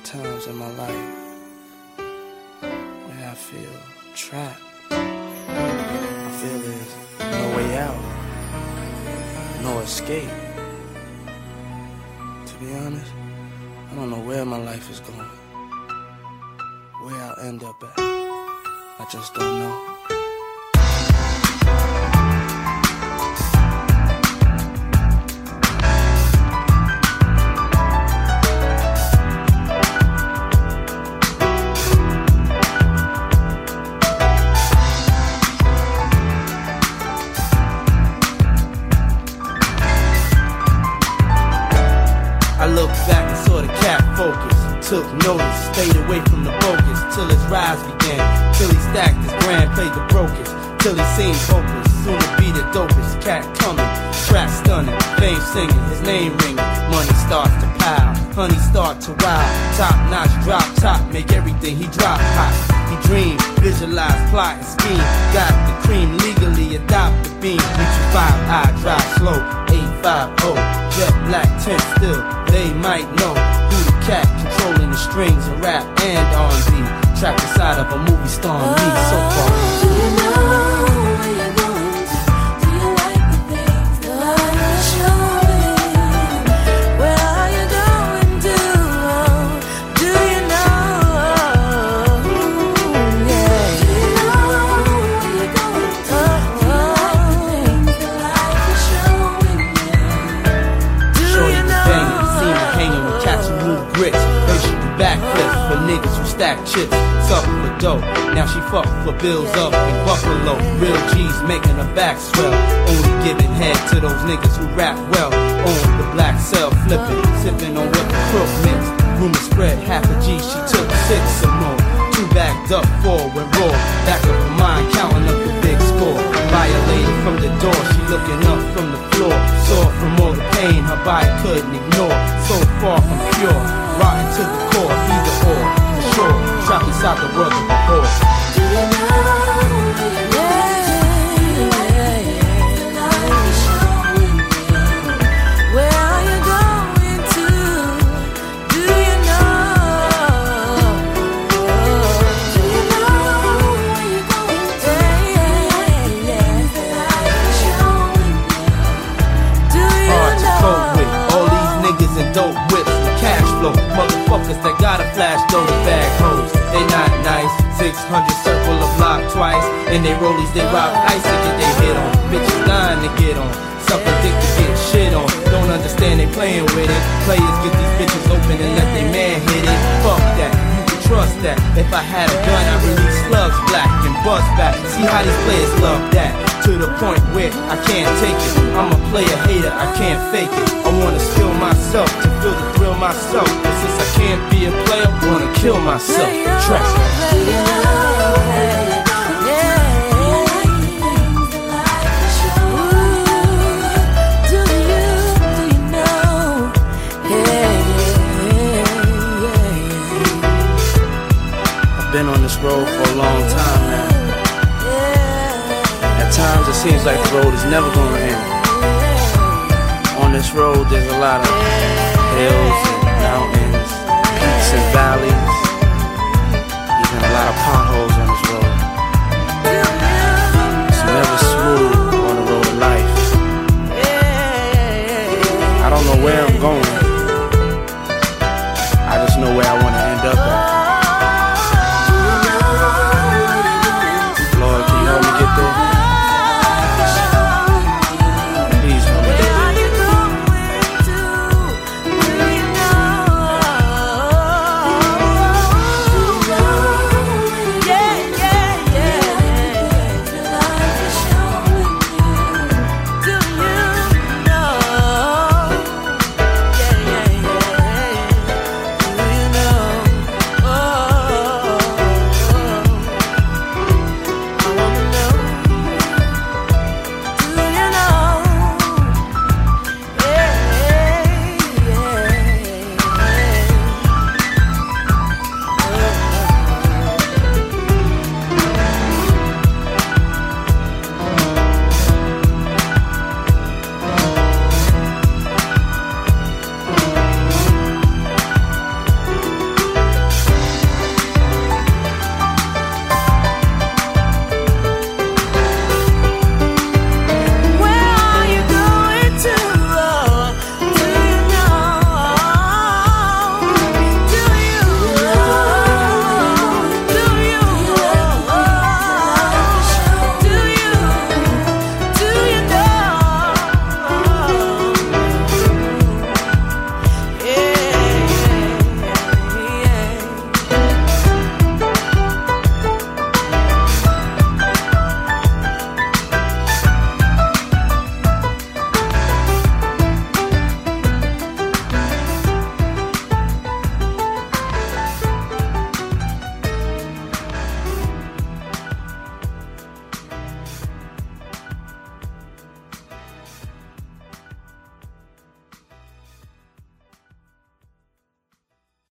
times in my life where I feel trapped. I feel there's no way out, no escape. To be honest, I don't know where my life is going, where I'll end up at. I just don't know. I looked back and saw the cat focus. Took notice, stayed away from the bogus till his rise began. Till he stacked his grand, played the brokest. Till he seemed hopeless, soon to be the dopest. Cat coming, track stunning, fame singing, his name ringing. Money starts to pile, honey start to wild. Top notch, drop top, make everything he drop hot. He dreamed, visualize, plot and scheme. Got the cream, legally adopt the beam. Reach your 5-eye, drive slow, 850. Jet black tint still, they might know who the cat controlling the strings of rap and R&B. Trapped inside of a movie starring me so far. Do you know where you're going to? Do you like the things that life is showing? Where are you going to? Do you know? Yeah. Do you know where you're going to? Do you like the things that life is showing you? Shorty was banging, seen her hanging with cats who move grits. Heard she do backflips for niggas who stack chips. Suckin' for dope, now she fuck for bills up in Buffalo. Real G's making her back swell. Only giving head to those niggas who rap well. On the black cell, flipping, sipping on what the crook mixed. Rumor spread, half a G, she took 6 or more. 2 backed up, 4 went raw. Back of her mind, counting up the big score. Violated from the door, she looking up from the floor. Saw from all the pain her body couldn't ignore. So far from pure, rotten to the core, either or, for sure. Trapped inside the world of the whore. Do you know where you're going? Where are you going to? Do you know? Do you know where you're going to? Do you Hard to know? cope with, all these niggas in dope whips. The cash flow, motherfuckers that gotta flash those bag hoes. They not nice, 600 circle the block twice. And they rollies, they rob ice to get they hit on. Bitches dying to get on, suck a dick to get shit on. Don't understand they playing with it. Players get these bitches open and let they man hit it. Fuck that, you can trust that. If I had a gun, I'd release slugs black and bust back. See how these players love that, to the point where I can't take it. I'm a player hater, I can't fake it. I wanna spill myself to feel the thrill myself. But since I can't be a player, I wanna kill myself. Trap. I've been on this road for a long time now. At times it seems like the road is never gonna end. On this road there's a lot of hills and mountains, peaks and valleys, even a lot of potholes.